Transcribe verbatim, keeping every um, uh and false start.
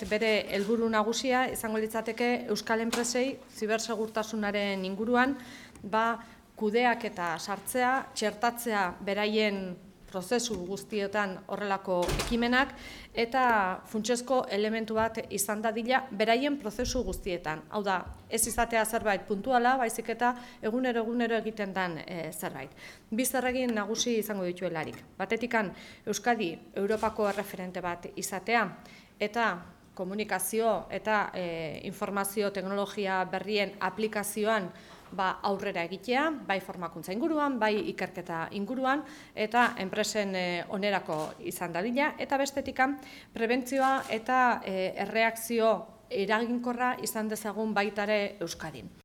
bere helburu nagusia izango litzateke euskal enpresei zibersegurtasunaren inguruan ba, kudeak eta sartzea, txertatzea beraien prozesu guztietan horrelako ekimenak eta funtsezko elementu bat izan dadila beraien prozesu guztietan. Hau da, ez izatea zerbait puntuala, baizik eta egunero egunero egiten den e, zerbait. Bi zerregin nagusi izango dituelarik. Batetikan Euskadi Europako erreferente bat izatea eta komunikazio eta e, informazio teknologia berrien aplikazioan ba, aurrera egitea, bai formakuntza inguruan, bai ikerketa inguruan, eta enpresen e, onerako izan dadila, eta bestetikan prebentzioa eta e, erreakzio eraginkorra izan dezagun baitare Euskadin.